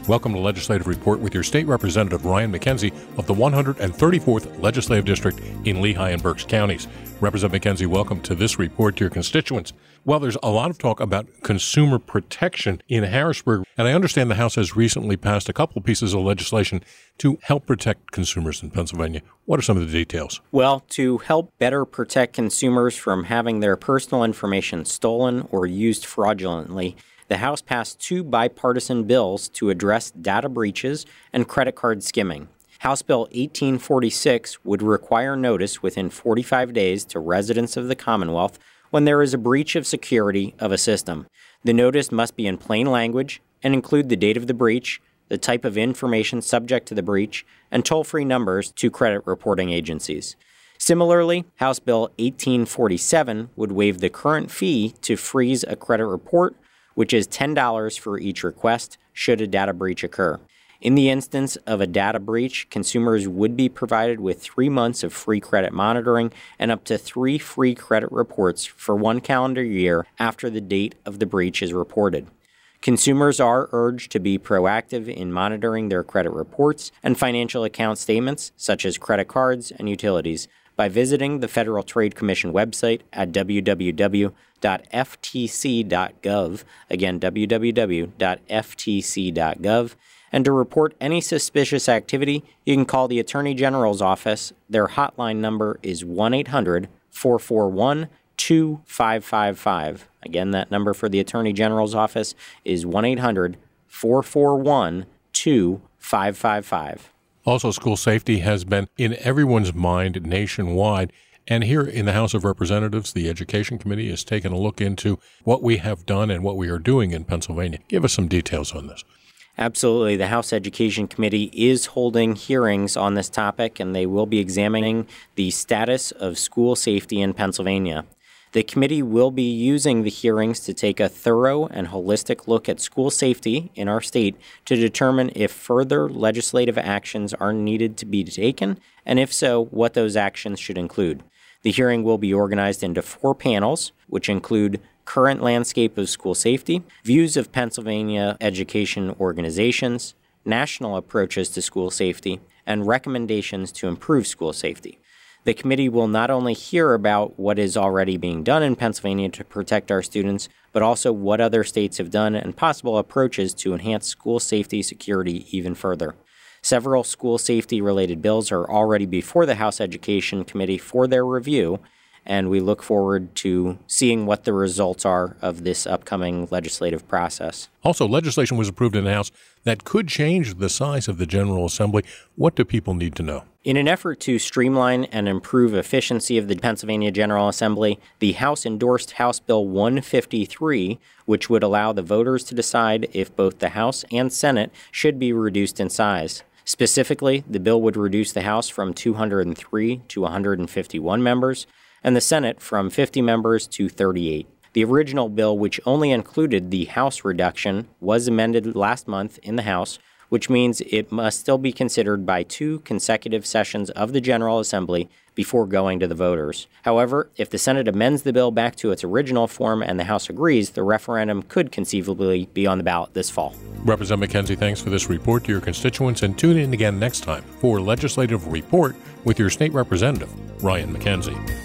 Welcome to Legislative Report with your State Representative Ryan McKenzie of the 134th Legislative District in Lehigh and Berks counties. Representative McKenzie, welcome to this report to your constituents. Well, there's a lot of talk about consumer protection in Harrisburg, and I understand the House has recently passed a couple of pieces of legislation to help protect consumers in Pennsylvania. What are some of the details? Well, to help better protect consumers from having their personal information stolen or used fraudulently, the House passed two bipartisan bills to address data breaches and credit card skimming. House Bill 1846 would require notice within 45 days to residents of the Commonwealth when there is a breach of security of a system. The notice must be in plain language and include the date of the breach, the type of information subject to the breach, and toll-free numbers to credit reporting agencies. Similarly, House Bill 1847 would waive the current fee to freeze a credit report, which is $10 for each request should a data breach occur. In the instance of a data breach, consumers would be provided with 3 months of free credit monitoring and up to 3 free credit reports for 1 calendar year after the date of the breach is reported. Consumers are urged to be proactive in monitoring their credit reports and financial account statements, such as credit cards and utilities, by visiting the Federal Trade Commission website at www.ftc.gov, again, www.ftc.gov, and to report any suspicious activity, you can call the Attorney General's office. Their hotline number is 1-800-441-2555. Again, that number for the Attorney General's office is 1-800-441-2555. Also, school safety has been in everyone's mind nationwide. And here in the House of Representatives, the Education Committee has taken a look into what we have done and what we are doing in Pennsylvania. Give us some details on this. Absolutely. The House Education Committee is holding hearings on this topic, and they will be examining the status of school safety in Pennsylvania. The committee will be using the hearings to take a thorough and holistic look at school safety in our state to determine if further legislative actions are needed to be taken, and if so, what those actions should include. The hearing will be organized into 4 panels, which include current landscape of school safety, views of Pennsylvania education organizations, national approaches to school safety, and recommendations to improve school safety. The committee will not only hear about what is already being done in Pennsylvania to protect our students, but also what other states have done and possible approaches to enhance school safety security even further. Several school safety-related bills are already before the House Education Committee for their review, and we look forward to seeing what the results are of this upcoming legislative process. Also, legislation was approved in the House that could change the size of the General Assembly. What do people need to know? In an effort to streamline and improve efficiency of the Pennsylvania General Assembly, the House endorsed House Bill 153, which would allow the voters to decide if both the House and Senate should be reduced in size. Specifically, the bill would reduce the House from 203 to 151 members, and the Senate from 50 members to 38. The original bill, which only included the House reduction, was amended last month in the House, which means it must still be considered by 2 consecutive sessions of the General Assembly before going to the voters. However, if the Senate amends the bill back to its original form and the House agrees, the referendum could conceivably be on the ballot this fall. Representative McKenzie, thanks for this report to your constituents, and tune in again next time for Legislative Report with your State Representative, Ryan McKenzie.